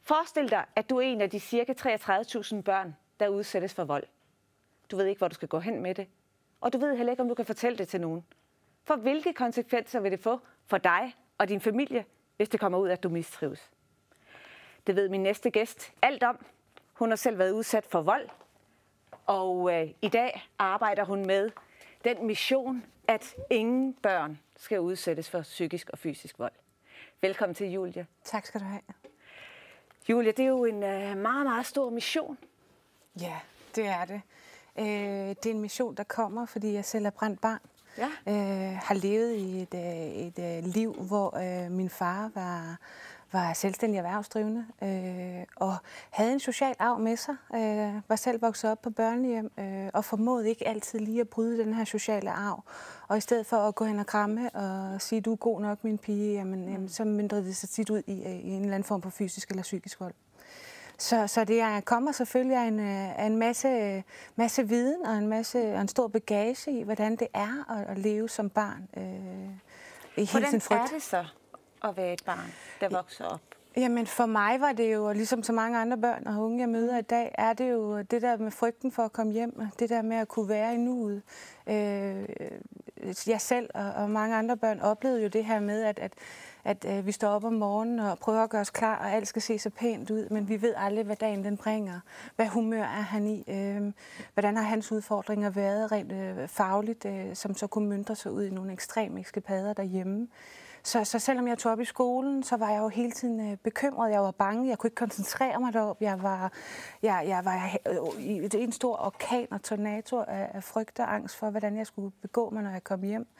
Forestil dig, at du er en af de ca. 33.000 børn, der udsættes for vold. Du ved ikke, hvor du skal gå hen med det. Og du ved heller ikke, om du kan fortælle det til nogen. For hvilke konsekvenser vil det få for dig og din familie, hvis det kommer ud, at du mistrives? Det ved min næste gæst alt om. Hun har selv været udsat for vold. Og i dag arbejder hun med den mission, at ingen børn skal udsættes for psykisk og fysisk vold. Velkommen til, Julie. Tak skal du have. Julie, det er jo en meget, meget stor mission. Ja, det er det. Det er en mission, der kommer, fordi jeg selv er brændt barn. Ja. Har levet i et liv, hvor min far var selvstændig erhvervsdrivende og havde en social arv med sig. Var selv vokset op på børnehjem og formåede ikke altid lige at bryde den her sociale arv. Og i stedet for at gå hen og kramme og sige, du er god nok, min pige, jamen, så mindrede det sig tit ud i en eller anden form for fysisk eller psykisk vold. Så det kommer selvfølgelig af en masse viden og en stor bagage i, hvordan det er at leve som barn i hele sin frygt. Hvordan er det så at være et barn, der vokser op? Jamen for mig var det jo, ligesom så mange andre børn og unge, jeg møder i dag, er det jo det der med frygten for at komme hjem, det der med at kunne være i nuet. Jeg selv og mange andre børn oplevede jo det her med, at vi står op om morgenen og prøver at gøre os klar, og alt skal se så pænt ud, men vi ved aldrig, hvad dagen den bringer. Hvad humør er han i? Hvordan har hans udfordringer været rent fagligt, som så kunne møntre sig ud i nogle ekstreme eskapader derhjemme? Så selvom jeg tog op i skolen, så var jeg jo hele tiden bekymret. Jeg var bange. Jeg kunne ikke koncentrere mig derop. Jeg var i en stor orkan og tornado af frygt og angst for, hvordan jeg skulle begå mig, når jeg kom hjem.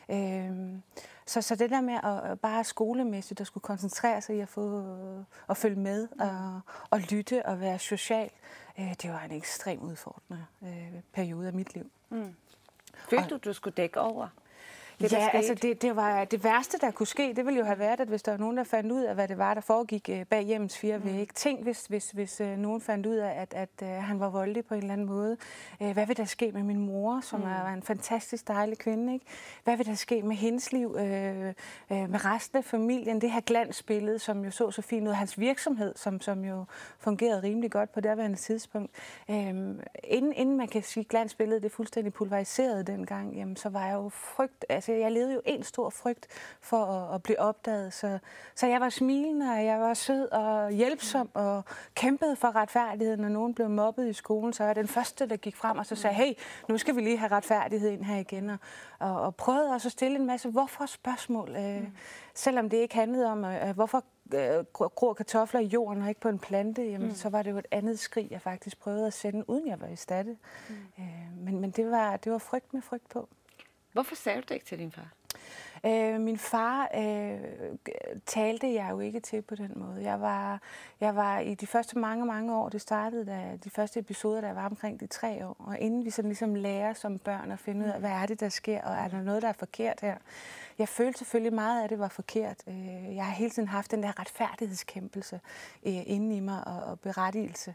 Så det der med at bare skolemæssigt at skulle koncentrere sig i at følge med og lytte og være social, det var en ekstremt udfordrende periode af mit liv. Følte du skulle dække over? Ja, altså det var det værste, der kunne ske. Det ville jo have været, at hvis der var nogen, der fandt ud af, hvad det var, der foregik bag hjemmets fire vægge. Tænk, hvis nogen fandt ud af, at han var voldelig på en eller anden måde. Hvad vil der ske med min mor, som er en fantastisk dejlig kvinde, ikke? Hvad vil der ske med hendes liv, med resten af familien? Det her glansbillede, som jo så fint ud. Hans virksomhed, som jo fungerede rimelig godt på derværende tidspunkt. Inden man kan sige, glansbilledet det er fuldstændig pulveriseret dengang, jamen, så var jeg jo frygt. Altså, jeg levede jo en stor frygt for at blive opdaget, så jeg var smilende, og jeg var sød og hjælpsom og kæmpede for retfærdighed. Når nogen blev mobbet i skolen, så var jeg den første, der gik frem og så sagde, hey, nu skal vi lige have retfærdighed ind her igen, og prøvede også at stille en masse hvorfor-spørgsmål, selvom det ikke handlede om, hvorfor gror kartofler i jorden og ikke på en plante, jamen, så var det jo et andet skrig, jeg faktisk prøvede at sende, uden jeg var i stand. Men det var frygt med frygt på. Hvorfor sagde du det ikke til din far? Min far talte jeg jo ikke til på den måde. Jeg var i de første mange år, det startede da de første episoder, der var omkring de 3 år. Og inden vi sådan ligesom lærer som børn at finde ud af, hvad er det, der sker, og er der noget, der er forkert her. Jeg følte selvfølgelig meget af, at det var forkert. Jeg har hele tiden haft den der retfærdighedskæmpelse inde i mig og berettigelse.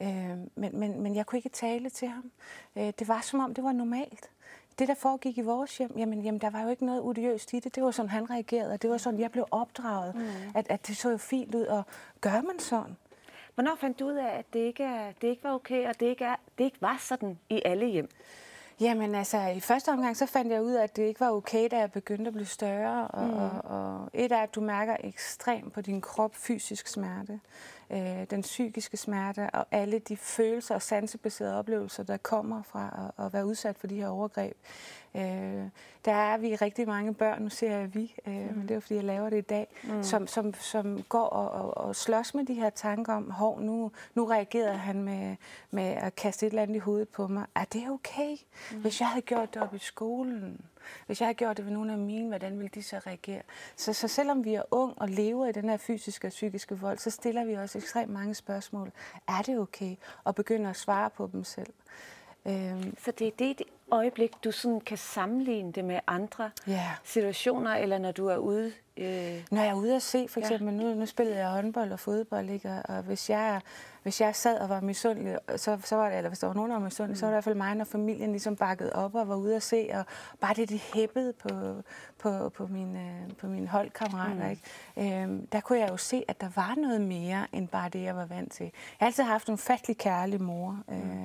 Men jeg kunne ikke tale til ham. Det var som om, det var normalt. Det, der foregik i vores hjem, jamen, der var jo ikke noget odiøst i det. Det var sådan, han reagerede, og det var sådan, jeg blev opdraget. At det så jo fint ud, og gør man sådan? Hvornår fandt du ud af, at det ikke var okay, og det ikke var sådan i alle hjem? Jamen altså, i første omgang, så fandt jeg ud af, at det ikke var okay, da jeg begyndte at blive større. Og et er, at du mærker ekstremt på din krop fysisk smerte, den psykiske smerte og alle de følelser og sansebaserede oplevelser, der kommer fra at være udsat for de her overgreb. Der er vi rigtig mange børn, nu ser jeg vi, men det er fordi jeg laver det i dag, som går og slås med de her tanker om, nu reagerede han med at kaste et eller andet i hovedet på mig. Er det okay? Hvis jeg havde gjort det op i skolen, hvis jeg havde gjort det ved nogle af mine, hvordan ville de så reagere? Så selvom vi er ung og lever i den her fysiske og psykiske vold, så stiller vi også ekstremt mange spørgsmål. Er det okay? Og begynder at svare på dem selv. Så det er det øjeblik, du sådan kan sammenligne det med andre situationer, eller når du er ude Når jeg er ude at se, for eksempel, nu spillede jeg håndbold og fodbold, ikke? Og hvis jeg sad og var misundelig, så var det, eller hvis der var nogen, der var misundelig, så var det i hvert fald mig, når familien ligesom bakkede op og var ude at se, og bare det, de hæppede på mine holdkammerater, ikke? Der kunne jeg jo se, at der var noget mere, end bare det, jeg var vant til. Jeg har altid haft en fattelig kærlig mor,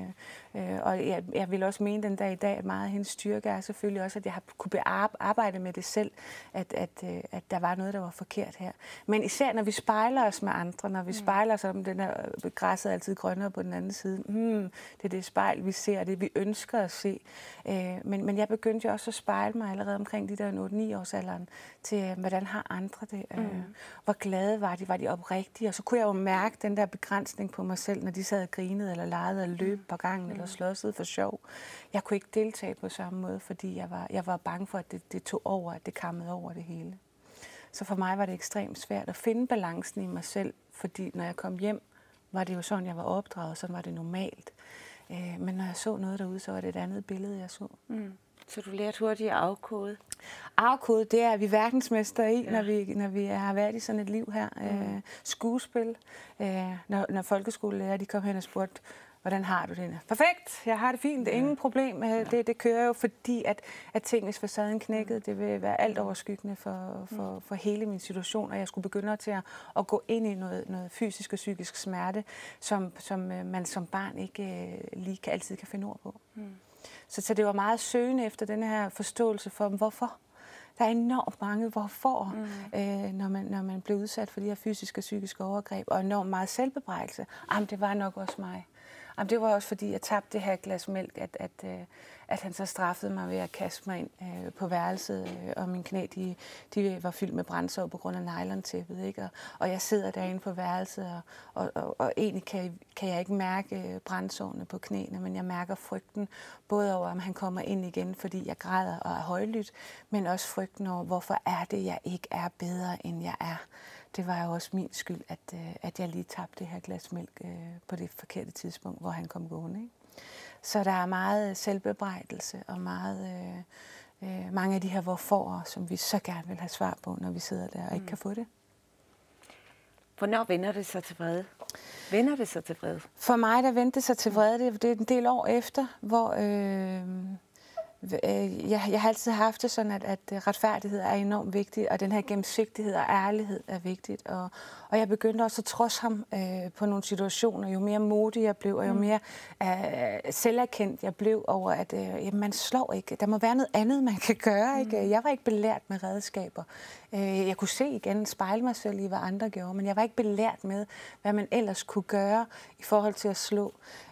og jeg vil også mene den dag i dag, at meget af hendes styrke er selvfølgelig også, at jeg har kunne arbejde med det selv, at der var noget, der var forkert her. Men især når vi spejler os med andre, når vi spejler os om den her græsset altid grønnere på den anden side, det er det spejl, vi ser, det vi ønsker at se. Men jeg begyndte jo også at spejle mig allerede omkring de der 8-9 års alderen til, hvordan har andre det? Hvor glade var de oprigtige? Og så kunne jeg jo mærke den der begrænsning på mig selv, når de sad og grinede, eller legede og løb på gangen, eller slåsede for sjov. Jeg kunne ikke deltage på samme måde, fordi jeg var bange for, at det tog over, at det kammede over det hele. Så for mig var det ekstremt svært at finde balancen i mig selv, fordi når jeg kom hjem, var det jo sådan, jeg var opdraget, så var det normalt. Men når jeg så noget derude, så var det et andet billede, jeg så. Så du lærte hurtigt at afkode? Afkode, det er vi verdensmestre i, når vi har været i sådan et liv her. Skuespil. Når folkeskolelærer, de kom hen og spurgte, hvordan har du det? Perfekt, jeg har det fint, ingen problem. Det kører jo, fordi at ting, hvis facaden knækkede, det vil være alt overskyggende for hele min situation, og jeg skulle begynde til at gå ind i noget fysisk og psykisk smerte, som man som barn ikke lige altid kan finde ord på. Så det var meget søgende efter den her forståelse for, hvorfor. Der er enormt mange hvorfor, når man bliver udsat for de her fysiske og psykiske overgreb, og enormt meget selvbebrejelse. Det var nok også mig. Det var også fordi, jeg tabte det her glas mælk, at han så straffede mig ved at kaste mig ind på værelset, og mine knæ, de var fyldt med brændsår på grund af nylontæppet, ikke? Og jeg sidder derinde på værelset, og egentlig kan jeg ikke mærke brændsårene på knæene, men jeg mærker frygten, både over, om han kommer ind igen, fordi jeg græder og er højlydt, men også frygten over, hvorfor er det, jeg ikke er bedre, end jeg er. Det var jo også min skyld, at jeg lige tabte det her glas mælk på det forkerte tidspunkt, hvor han kom gående, ikke? Så der er meget selvbebrejdelse og mange af de her hvorfor, som vi så gerne vil have svar på, når vi sidder der og ikke kan få det. Hvornår vender det sig til vrede? Vender det sig til vrede? For mig, der vendte det sig til vrede, det er en del år efter, hvor jeg har altid haft det sådan, at retfærdighed er enormt vigtigt, og den her gennemsigtighed og ærlighed er vigtigt. Og jeg begyndte også at trodse ham på nogle situationer. Jo mere modig jeg blev, og jo mere selverkendt jeg blev over, at man slår ikke. Der må være noget andet, man kan gøre. Ikke? Jeg var ikke belært med redskaber. Jeg kunne se igen, spejle mig selv i, hvad andre gjorde, men jeg var ikke belært med, hvad man ellers kunne gøre i forhold til at slå.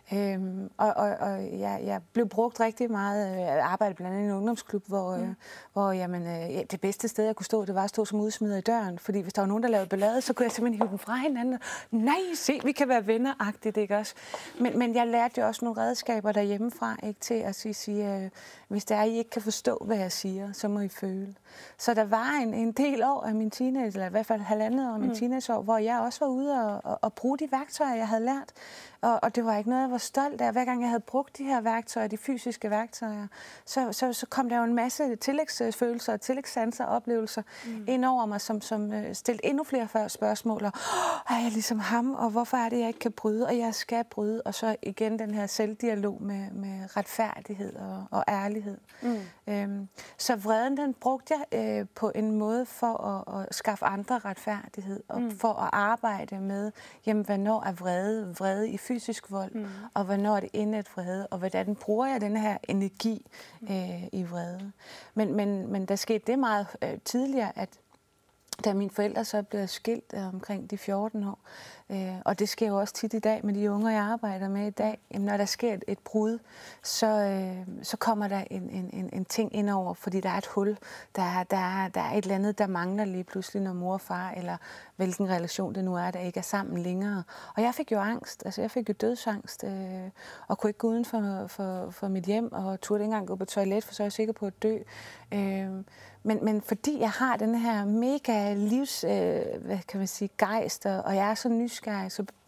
Jeg blev brugt rigtig meget. Jeg arbejdede blandt andet i en ungdomsklub, hvor det bedste sted, jeg kunne stå, det var at stå som udsmider i døren. Fordi hvis der var nogen, der lavede ballade, så kunne jeg simpelthen hive dem fra hinanden. Nej, se, vi kan være venner-agtigt, ikke også? Men jeg lærte jo også nogle redskaber derhjemmefra, ikke, til at sige, hvis det er, I ikke kan forstå, hvad jeg siger, så må I føle. Så der var en del år af min teenage, eller i hvert fald 1,5 år af min teenageår, hvor jeg også var ude og bruge de værktøjer, jeg havde lært. Og det var ikke noget, jeg var stolt af. Hver gang jeg havde brugt de her værktøjer, de fysiske værktøjer, så kom der jo en masse tillægsfølelser og tillægssanser og oplevelser ind over mig, som stillede endnu flere spørgsmål. Og er jeg ligesom ham, og hvorfor er det, jeg ikke kan bryde, og jeg skal bryde? Og så igen den her selvdialog med retfærdighed og ærlighed. Så vreden, den brugte jeg på en måde for at skaffe andre retfærdighed, og for at arbejde med, jamen, hvornår er vrede i fysisk vold, og hvornår er det indet vrede, og hvordan bruger jeg den her energi i vrede. Men der skete det meget tidligere, at da mine forældre så blev skilt omkring de 14 år, og det sker jo også tit i dag med de unge, jeg arbejder med i dag, når der sker et brud, så kommer der en ting indover, fordi der er et hul, der er et eller andet, der mangler lige pludselig, når mor og far, eller hvilken relation det nu er, der ikke er sammen længere. Og jeg fik jo angst, altså jeg fik jo dødsangst, og kunne ikke gå uden for mit hjem, og turde ikke engang gå på toilet, for så er jeg sikker på at dø. Men fordi jeg har den her mega livs, hvad kan man sige, gejst, og jeg er så nysgerrig,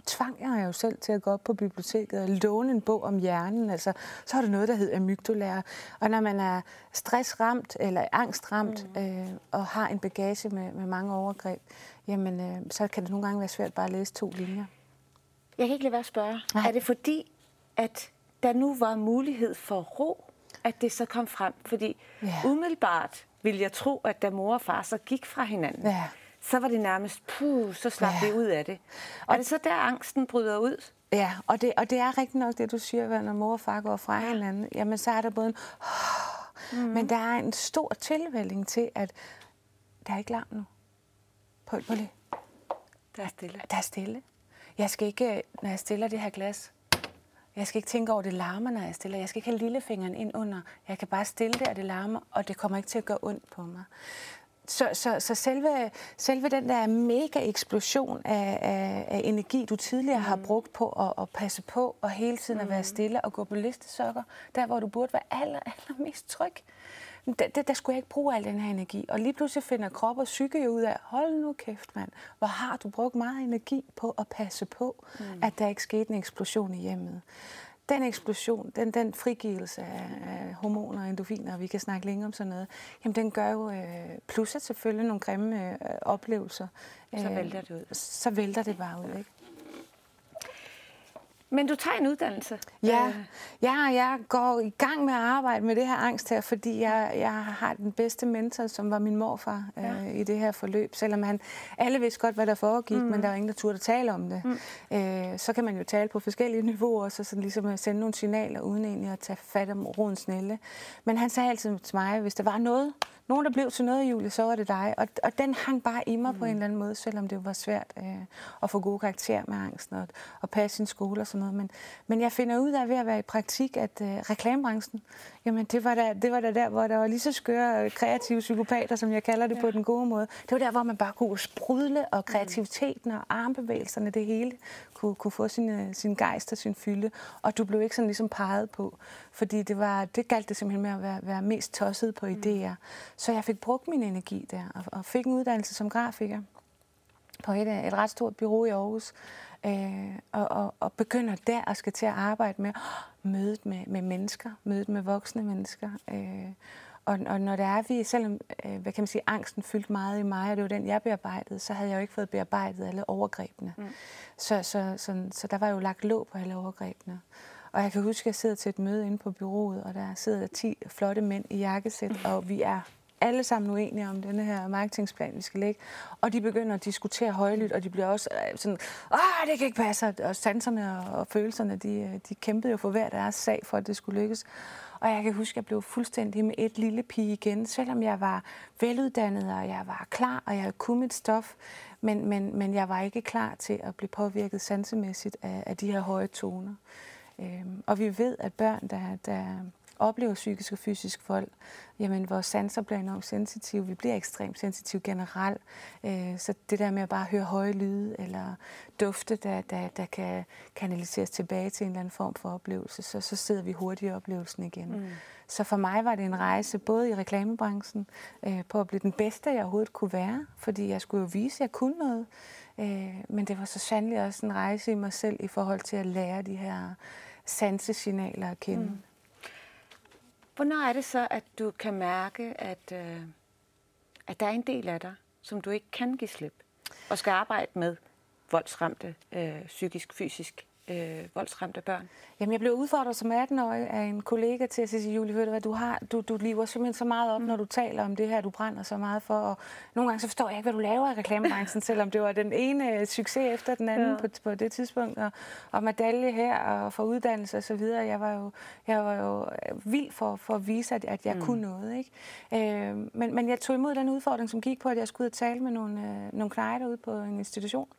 tvang jeg jo selv til at gå op på biblioteket og låne en bog om hjernen. Altså, så er det noget, der hedder amygdala. Og når man er stressramt eller angstramt og har en bagage med mange overgreb, jamen, så kan det nogle gange være svært bare at læse 2 linjer. Jeg kan ikke lade være at spørge. Er det fordi, at der nu var mulighed for ro, at det så kom frem? Fordi umiddelbart ville jeg tro, at da mor og far så gik fra hinanden, så var det nærmest, så slap vi ud af det. Og er det så der, angsten bryder ud? Ja, og det er rigtigt nok det, du siger, når mor og far går fra hinanden. Jamen, så er der både en... Men der er en stor tilvælling til, at der er ikke larm nu. Prøv lige. Der er stille. Der er stille. Jeg skal ikke, når jeg stiller det her glas, jeg skal ikke tænke over, det larmer, når jeg stiller. Jeg skal ikke have lillefingeren ind under. Jeg kan bare stille det, og det larmer, og det kommer ikke til at gøre ondt på mig. Så selve den der mega eksplosion af energi, du tidligere har brugt på at passe på, og hele tiden at være stille og gå på listesokker, der hvor du burde være allermest tryg, der skulle jeg ikke bruge al den her energi. Og lige pludselig finder krop og psyke jo ud af, hold nu kæft mand, hvor har du brugt meget energi på at passe på, at der ikke skete en eksplosion i hjemmet. Den eksplosion, den frigivelse af hormoner og endorfiner, og vi kan snakke længe om sådan noget, jamen den gør jo, plusset selvfølgelig nogle grimme oplevelser. Så vælter det ud. Så vælter det bare ud, ikke? Men du tager en uddannelse? Ja, jeg går i gang med at arbejde med det her angst her, fordi jeg har den bedste mentor, som var min morfar i det her forløb. Selvom alle vidste godt, hvad der foregik, men der var ingen, der turde tale om det. Så kan man jo tale på forskellige niveauer, så sådan ligesom at sende nogle signaler, uden egentlig at tage fat om rodens nælle. Men han sagde altid til mig, hvis der var nogen, der blev til noget, Julie, så var det dig. Og den hang bare i mig på en eller anden måde, selvom det var svært at få gode karakterer med angsten og passe sin skole og sådan noget. Men jeg finder ud af ved at være i praktik, at reklamebranchen, jamen det var der, hvor der var lige så skøre kreative psykopater, som jeg kalder det på den gode måde. Det var der, hvor man bare kunne sprudle, og kreativiteten og armbevægelserne, det hele kunne få sin gejst og sin fylde. Og du blev ikke sådan ligesom peget på, fordi det galt det simpelthen med at være mest tosset på idéer. Så jeg fik brugt min energi der, og fik en uddannelse som grafiker på et ret stort bureau i Aarhus. Og begynder der at skal til at arbejde med mødet med mennesker, mødet med voksne mennesker. Og når det er vi, selvom hvad kan man sige, angsten fyldte meget i mig, og det var den, jeg bearbejdede, så havde jeg jo ikke fået bearbejdet alle overgrebene. Så der var jo lagt låg på alle overgrebene. Og jeg kan huske, at jeg sidder til et møde inde på bureauet, og der sidder der 10 flotte mænd i jakkesæt, og vi er alle sammen uenige om denne her marketingsplan, vi skal lægge. Og de begynder at diskutere højlydt, og de bliver også sådan, det kan ikke passe. Og sanserne og følelserne, de kæmpede jo for hver deres sag, for at det skulle lykkes. Og jeg kan huske, at jeg blev fuldstændig med et lille pige igen, selvom jeg var veluddannet, og jeg var klar, og jeg kunne mit stof. Men jeg var ikke klar til at blive påvirket sansemæssigt af de her høje toner. Og vi ved, at børn, der oplever psykisk og fysisk vold, jamen vores sanser bliver enormt sensitive. Vi bliver ekstremt sensitive generelt. Så det der med at bare høre høje lyde eller dufte, der kan kanaliseres tilbage til en eller anden form for oplevelse, så sidder vi hurtigt i oplevelsen igen. Så for mig var det en rejse, både i reklamebranchen, på at blive den bedste, jeg overhovedet kunne være, fordi jeg skulle jo vise, at jeg kunne noget. Men det var så sandelig også en rejse i mig selv i forhold til at lære de her sansesignaler at kende. Hvornår er det så, at du kan mærke, at der er en del af dig, som du ikke kan give slip, og skal arbejde med voldsramte, psykisk, fysisk voldsramte børn? Jamen, jeg blev udfordret som 18-årig af en kollega til at sige, Julie, ved du hvad, du lever simpelthen så meget op, når du taler om det her, du brænder så meget for, og nogle gange så forstår jeg ikke, hvad du laver i reklamebranchen, selvom det var den ene succes efter den anden på det tidspunkt, og medalje her, og for uddannelse og så videre. Jeg var jo vild for at vise, at jeg kunne noget, ikke? Men jeg tog imod den udfordring, som gik på, at jeg skulle ud og tale med nogle knejder ude på en institution.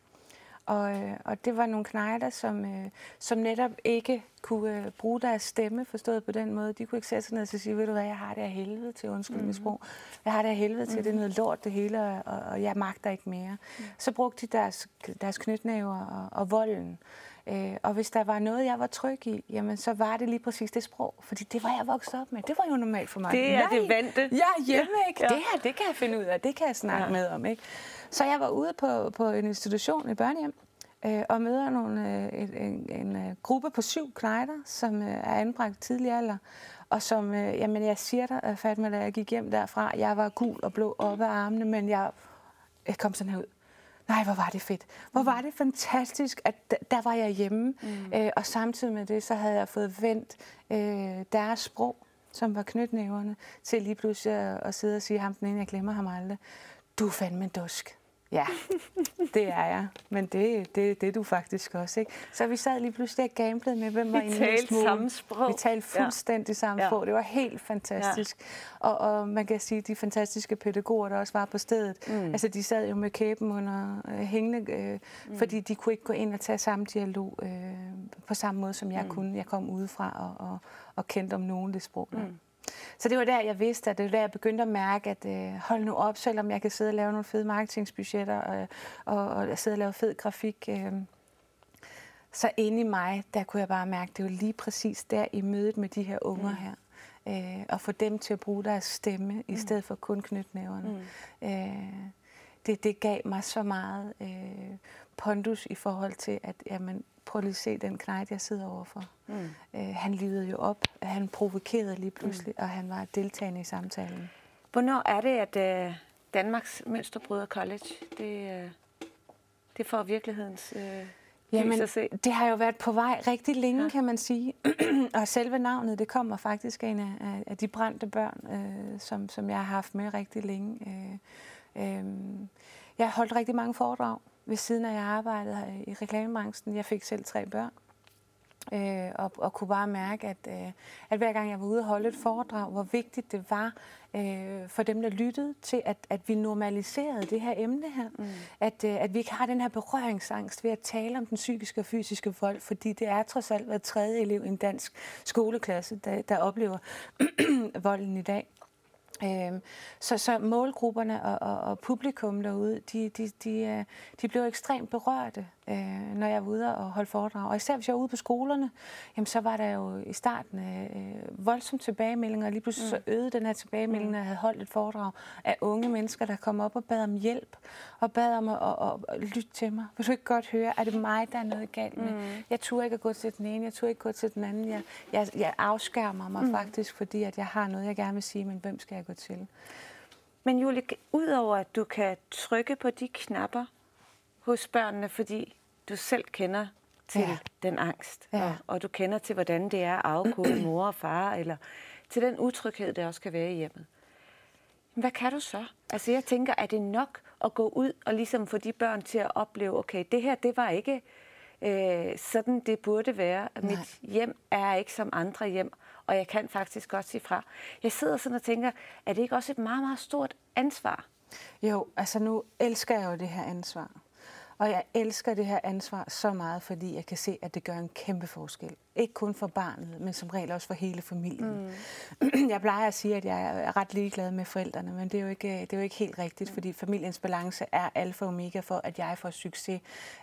Og det var nogle knejder, som netop ikke kunne bruge deres stemme, forstået på den måde. De kunne ikke sætte sig ned og sige, ved du hvad, jeg har det af helvede til, undskyld mit sprog. Jeg har det af helvede til, det er noget lort det hele, og jeg magter ikke mere. Så brugte de deres knytnæver og volden. Og hvis der var noget, jeg var tryg i, jamen så var det lige præcis det sprog. Fordi det var jeg vokset op med. Det var jo normalt for mig. Det er det vante. Ja, hjemme, ikke? Ja. Det kan jeg finde ud af. Det kan jeg snakke med om, ikke? Så jeg var ude på en institution, et børnehjem, og møder en gruppe på 7 knejder, som er anbragt tidlig alder, og som, jeg siger dig, Fatma, da jeg gik hjem derfra, jeg var gul og blå op af armene, men jeg kom sådan her ud. Nej, hvor var det fedt. Hvor var det fantastisk, at der var jeg hjemme. Og samtidig med det, så havde jeg fået vendt deres sprog, som var knytnæverne, til lige pludselig at sidde og sige ham den ene, jeg glemmer ham aldrig. Du er fandme en dusk. Ja, det er jeg. Men det er du faktisk også, ikke? Så vi sad lige pludselig og gamblede med, hvem var inde i samme sprog. Vi talte fuldstændig samme sprog. Det var helt fantastisk. Ja. Og man kan sige, de fantastiske pædagoger, der også var på stedet, altså de sad jo med kæben under hængende, fordi de kunne ikke gå ind og tage samme dialog på samme måde, som jeg kunne. Jeg kom udefra og kendte om nogen det sprog. Så det var der, jeg vidste, at det var der, jeg begyndte at mærke, at hold nu op, selvom jeg kan sidde og lave nogle fede marketingsbudgetter og sidde og lave fed grafik. Så inde i mig, der kunne jeg bare mærke, det var lige præcis der i mødet med de her unger her. Og få dem til at bruge deres stemme, i stedet for kun knytnæverne. Det gav mig så meget pondus i forhold til, at jamen, prøv lige at se den knejt, jeg sidder overfor. Han livede jo op, han provokerede lige pludselig, og han var deltagende i samtalen. Hvornår er det, at Danmarks Mønsterbryder College, det får virkelighedens lys at se? Det har jo været på vej rigtig længe, kan man sige. Og selve navnet, det kommer faktisk af en af de brændte børn, som jeg har haft med rigtig længe. Jeg har holdt rigtig mange foredrag ved siden af, jeg arbejdede i reklamebranchen. Jeg fik selv 3 børn. Og kunne bare mærke, at hver gang jeg var ude og holde et foredrag, hvor vigtigt det var for dem, der lyttede til, at vi normaliserede det her emne her. At vi ikke har den her berøringsangst ved at tale om den psykiske og fysiske vold, fordi det er trods alt hver 3. elev i en dansk skoleklasse, der oplever volden i dag. Så målgrupperne og publikum derude, de blev ekstremt berørte, når jeg var ude og holde foredrag. Og især hvis jeg var ude på skolerne, jamen, så var der jo i starten voldsomme tilbagemeldinger, og lige pludselig så øgede den her tilbagemelding, når jeg havde holdt et foredrag af unge mennesker, der kom op og bad om hjælp, og bad om at lytte til mig. Vil du ikke godt høre, er det mig, der er noget galt med? Jeg turde ikke at gå til den ene, jeg turde ikke gå til den anden. Jeg afskærmer mig faktisk, fordi at jeg har noget, jeg gerne vil sige, men hvem skal jeg gå til? Men Julie, udover at du kan trykke på de knapper hos børnene, fordi du selv kender til den angst, og du kender til, hvordan det er at afkode mor og far, eller til den utryghed, der også kan være i hjemmet. Hvad kan du så? Altså jeg tænker, er det nok at gå ud og ligesom få de børn til at opleve, okay, det her, det var ikke sådan, det burde være. Mit hjem er ikke som andre hjem, og jeg kan faktisk godt sige fra. Jeg sidder sådan og tænker, er det ikke også et meget, meget stort ansvar? Jo, altså nu elsker jeg jo det her ansvar. Og jeg elsker det her ansvar så meget, fordi jeg kan se, at det gør en kæmpe forskel. Ikke kun for barnet, men som regel også for hele familien. Jeg plejer at sige, at jeg er ret ligeglad med forældrene, men det er jo ikke helt rigtigt, fordi familiens balance er alfa og omega for, at jeg får succes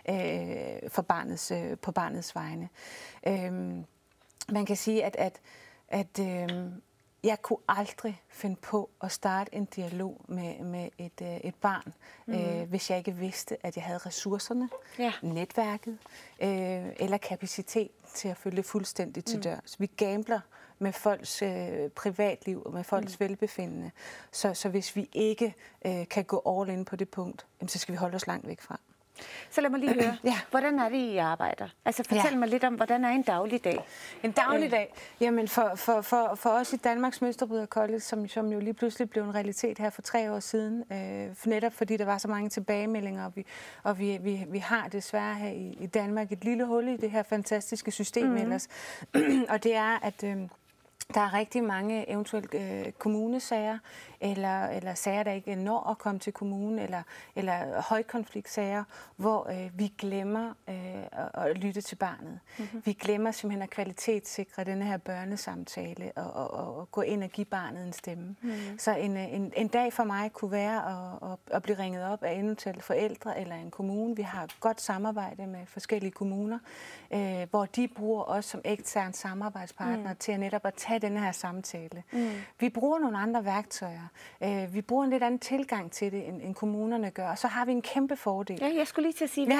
på barnets vegne. Man kan sige, at jeg kunne aldrig finde på at starte en dialog med et barn, hvis jeg ikke vidste, at jeg havde ressourcerne, netværket eller kapacitet til at følge fuldstændig til dørs. Vi gambler med folks privatliv og med folks velbefindende. Så hvis vi ikke kan gå all in på det punkt, så skal vi holde os langt væk fra. Så lad mig lige høre, hvordan er det, I arbejder? Altså fortæl mig lidt om, hvordan er en dagligdag? En dagligdag? Jamen for os i Danmarks Mønsterbryder College, som jo lige pludselig blev en realitet her for 3 år siden, netop fordi der var så mange tilbagemeldinger, og vi har desværre her i Danmark et lille hul i det her fantastiske system ellers. Og det er, at der er rigtig mange eventuelt kommunesager, eller sager, der ikke når at komme til kommunen, eller højkonfliktsager, hvor vi glemmer at lytte til barnet. Vi glemmer simpelthen at kvalitetssikre denne her børnesamtale, og gå ind og give barnet en stemme. Så en dag for mig kunne være at blive ringet op af eventuelt forældre eller en kommune. Vi har et godt samarbejde med forskellige kommuner, hvor de bruger os som ekstern samarbejdspartner til at netop at tage have den her samtale. Vi bruger nogle andre værktøjer. Vi bruger en lidt anden tilgang til det, end kommunerne gør. Og så har vi en kæmpe fordel. Ja, jeg skulle lige til at sige,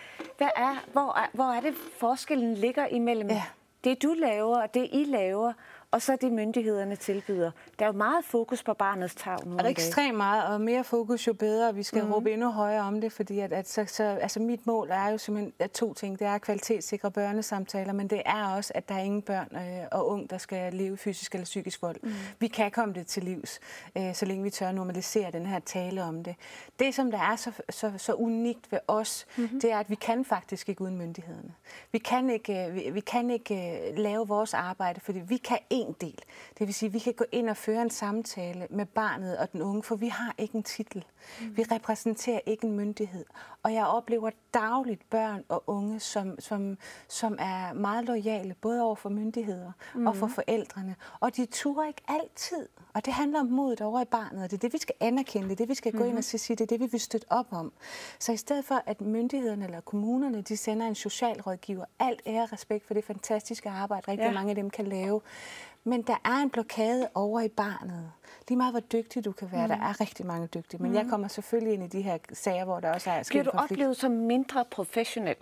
hvor er det forskellen ligger imellem det, du laver, og det, I laver, og så det, myndighederne tilbyder. Der er jo meget fokus på barnets tarv nu. Ekstremt meget, og mere fokus jo bedre. Vi skal råbe endnu højere om det, fordi altså mit mål er jo simpelthen 2 ting. Det er at kvalitetssikre børnesamtaler, men det er også, at der er ingen børn og unge, der skal leve fysisk eller psykisk vold. Vi kan komme det til livs, så længe vi tør normalisere den her tale om det. Det, som der er så unikt ved os, det er, at vi kan faktisk ikke uden myndighederne. Vi kan ikke lave vores arbejde, fordi vi kan en del. Det vil sige, at vi kan gå ind og føre en samtale med barnet og den unge, for vi har ikke en titel. Vi repræsenterer ikke en myndighed. Og jeg oplever dagligt børn og unge, som er meget loyale, både over for myndigheder og for forældrene. Og de turer ikke altid. Og det handler om modet over i barnet, og det er det, vi skal anerkende, det er det, vi skal gå ind og sige, det er det, vi vil støtte op om. Så i stedet for, at myndighederne eller kommunerne, de sender en socialrådgiver, alt ære og respekt for det fantastiske arbejde, rigtig mange af dem kan lave, men der er en blokade over i barnet. Lige meget, hvor dygtig du kan være. Der er rigtig mange dygtige. Men jeg kommer selvfølgelig ind i de her sager, hvor der også er sket konflikt. Bliver du oplevet som mindre professionel?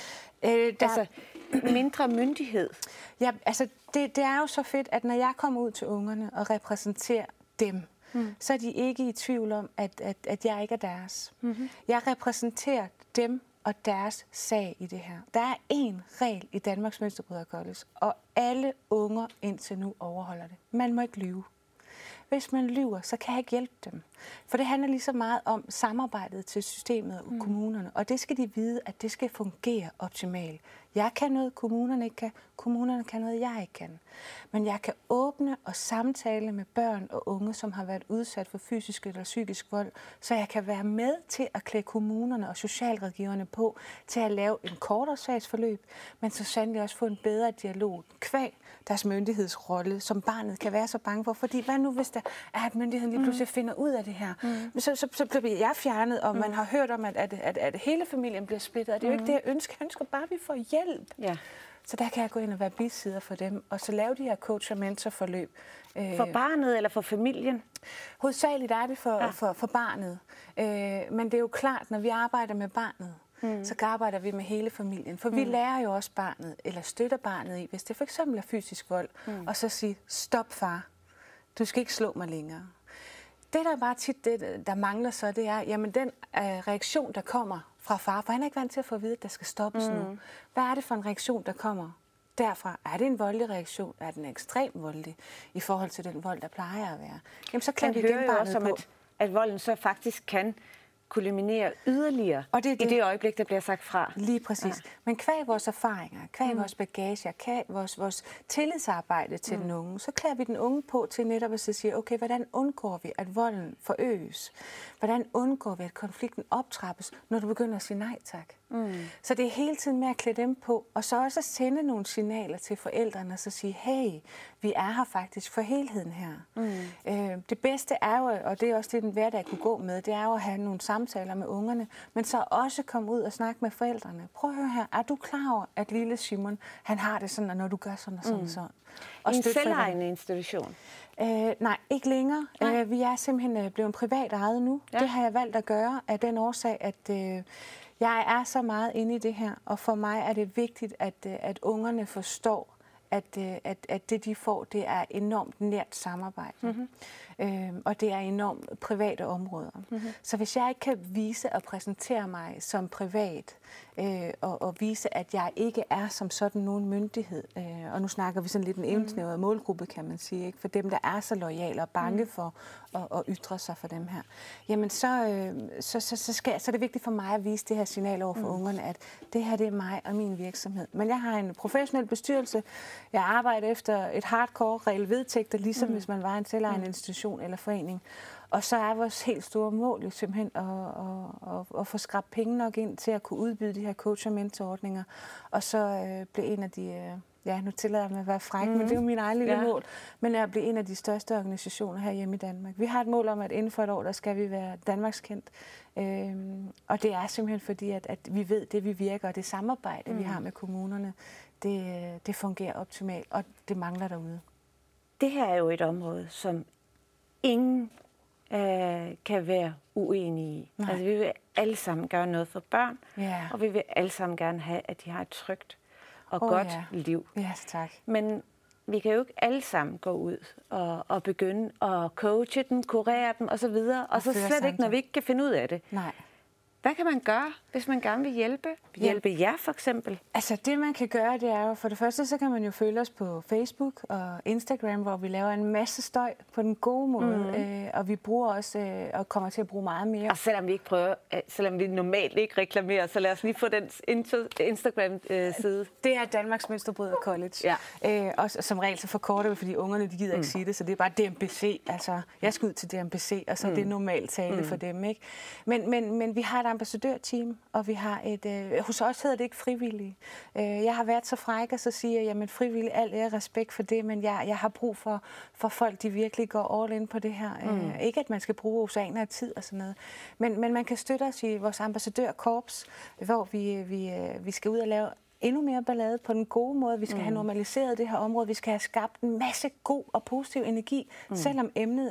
Altså mindre myndighed? Ja, altså det er jo så fedt, at når jeg kommer ud til ungerne og repræsenterer dem, så er de ikke i tvivl om, at jeg ikke er deres. Jeg repræsenterer dem og deres sag i det her. Der er én regel i Danmarks Mønsterbryder College, og alle unger indtil nu overholder det. Man må ikke lyve. Hvis man lyver, så kan jeg ikke hjælpe dem. For det handler lige så meget om samarbejdet til systemet og kommunerne. Og det skal de vide, at det skal fungere optimalt. Jeg kan noget, kommunerne ikke kan. Kommunerne kan noget, jeg ikke kan. Men jeg kan åbne og samtale med børn og unge, som har været udsat for fysisk eller psykisk vold, så jeg kan være med til at klæde kommunerne og socialrådgiverne på til at lave en kortere sagsforløb, men så sandelig også få en bedre dialog kvæg deres myndighedsrolle, som barnet kan være så bange for. Fordi hvad nu, hvis der er, at myndigheden lige pludselig finder ud af det her? Så bliver jeg fjernet, og man har hørt om, at hele familien bliver splittet. Og det er jo ikke det, jeg ønsker. Jeg ønsker bare, at vi får hjælp. Ja. Så der kan jeg gå ind og være bisidder for dem, og så lave de her coach- og mentorforløb. For barnet eller for familien? Hovedsageligt er det for barnet. Men det er jo klart, når vi arbejder med barnet, så arbejder vi med hele familien. For vi lærer jo også barnet, eller støtter barnet i, hvis det for eksempel er fysisk vold, og så sige, stop far, du skal ikke slå mig længere. Det, der bare tit der mangler så, det er, jamen den reaktion, der kommer fra far, for han er ikke vant til at få at vide, at der skal stoppes nu. Hvad er det for en reaktion, der kommer derfra? Er det en voldelig reaktion? Er den ekstremt voldelig i forhold til den vold, der plejer at være? Jamen, så klæder vi igen barnet på. At volden så faktisk kan kulminere yderligere og det i det øjeblik, der bliver sagt fra. Lige præcis. Ja. Men kvæg vores erfaringer, kvæg vores bagager, kvæg vores tillidsarbejde til den unge, så klæder vi den unge på til netop at sige, okay, hvordan undgår vi, at volden forøges? Hvordan undgår vi, at konflikten optrappes, når du begynder at sige nej tak? Så det er hele tiden med at klæde dem på, og så også at sende nogle signaler til forældrene, og så sige, hey, vi er her faktisk for helheden her. Det bedste er jo, og det er også det, den hverdag kunne gå med, det er jo at have nogle samtaler med ungerne, men så også komme ud og snakke med forældrene. Prøv at høre her, er du klar over, at lille Simon, han har det sådan, og når du gør sådan og sådan og sådan? Og en selvejende institution? Nej, ikke længere. Vi er simpelthen blevet privat ejet nu. Ja. Det har jeg valgt at gøre af den årsag, at jeg er så meget inde i det her, og for mig er det vigtigt, at ungerne forstår, at det, de får, det er enormt nært samarbejde. Og det er enormt private områder. Så hvis jeg ikke kan vise og præsentere mig som privat, og vise, at jeg ikke er som sådan nogen myndighed, og nu snakker vi sådan lidt en indsnævret målgruppe, kan man sige, ikke? For dem, der er så loyale og bange for at ytre sig for dem her, jamen så er det vigtigt for mig at vise det her signal over for ungerne, at det her, det er mig og min virksomhed. Men jeg har en professionel bestyrelse. Jeg arbejder efter et hardcore regel vedtægter, ligesom hvis man var en selvejende institution eller forening. Og så er vores helt store mål jo simpelthen at få skrabt penge nok ind til at kunne udbyde de her coach- og mentorordninger. Og så blive en af de, nu tillader jeg mig at være fræk, men det er jo min egen lille mål, men at blive en af de største organisationer her hjemme i Danmark. Vi har et mål om, at inden for et år, der skal vi være Danmarkskendt. Og det er simpelthen fordi, at vi ved, det vi virker, og det samarbejde, vi har med kommunerne, det fungerer optimalt, og det mangler derude. det her er jo et område, som ingen kan være uenige i. Nej. Altså, vi vil alle sammen gøre noget for børn, Ja. og vi vil alle sammen gerne have, at de har et trygt og godt liv. Ja, tak. Men vi kan jo ikke alle sammen gå ud og begynde at coache dem, kurere dem osv., og så slet ikke, når vi ikke kan finde ud af det. Nej. Hvad kan man gøre, hvis man gerne vil hjælpe? Hjælpe jer for eksempel? Altså det man kan gøre, det er jo for det første, så kan man jo følge os på Facebook og Instagram, hvor vi laver en masse støj på den gode måde, og vi bruger også og kommer til at bruge meget mere. Og selvom vi normalt ikke reklamerer, så lad os lige få den Instagram-side. Det er Danmarks Mønsterbryder College. Ja. Og som regel så forkorter vi, fordi ungerne de gider ikke sige det, så det er bare DMBC. Altså jeg skal ud til DMBC, og så er det normalt tale for dem, ikke? Men vi har et ambassadørteam, og vi har hos os hedder det ikke frivillige. Jeg har været så fræk, og så siger jeg, jamen frivillige, alt er respekt for det, men jeg har brug for folk, de virkelig går all in på det her. Ikke at man skal bruge oceaner af tid og sådan noget, men man kan støtte os i vores ambassadørkorps, hvor vi skal ud og lave endnu mere ballade på den gode måde. Vi skal have normaliseret det her område. Vi skal have skabt en masse god og positiv energi, selvom emnet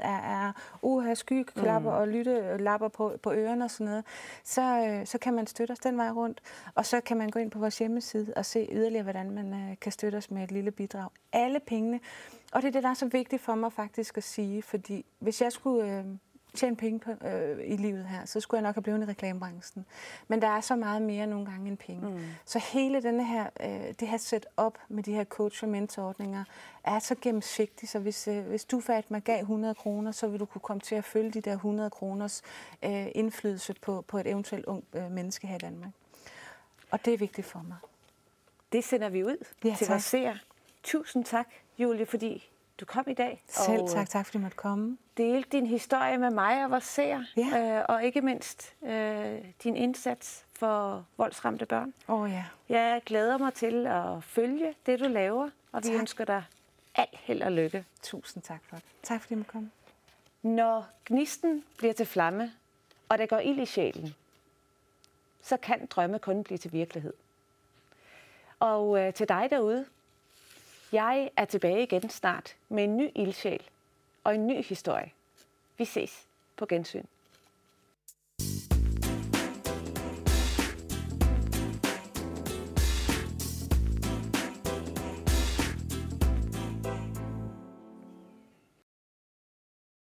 er skyklapper og lyttelapper på ørerne og sådan noget. Så kan man støtte os den vej rundt, og så kan man gå ind på vores hjemmeside og se yderligere, hvordan man kan støtte os med et lille bidrag. Alle pengene. Og det er det, der er så vigtigt for mig faktisk at sige, fordi hvis jeg skulle tjene penge på, i livet her, så skulle jeg nok have blevet i reklamebranchen. Men der er så meget mere nogle gange end penge. Så hele det her setup med de her coach- og mentorordninger er så gennemsigtigt, så hvis du Fatma gav 100 kroner, så vil du kunne komme til at følge de der 100 kroners indflydelse på et eventuelt ung menneske her i Danmark. Og det er vigtigt for mig. Det sender vi ud til vores seere. Tusind tak, Julie, fordi du kom i dag. Selv tak fordi du måtte komme. Delte din historie med mig og vores seere, og ikke mindst din indsats for voldsramte børn. Ja. Jeg glæder mig til at følge det, du laver, og vi ønsker dig alt held og lykke. Tusind tak for det. Tak fordi du måtte komme. Når gnisten bliver til flamme, og der går ild i sjælen, så kan drømme kun blive til virkelighed. Og til dig derude, jeg er tilbage igen snart med en ny ildsjæl og en ny historie. Vi ses på gensyn.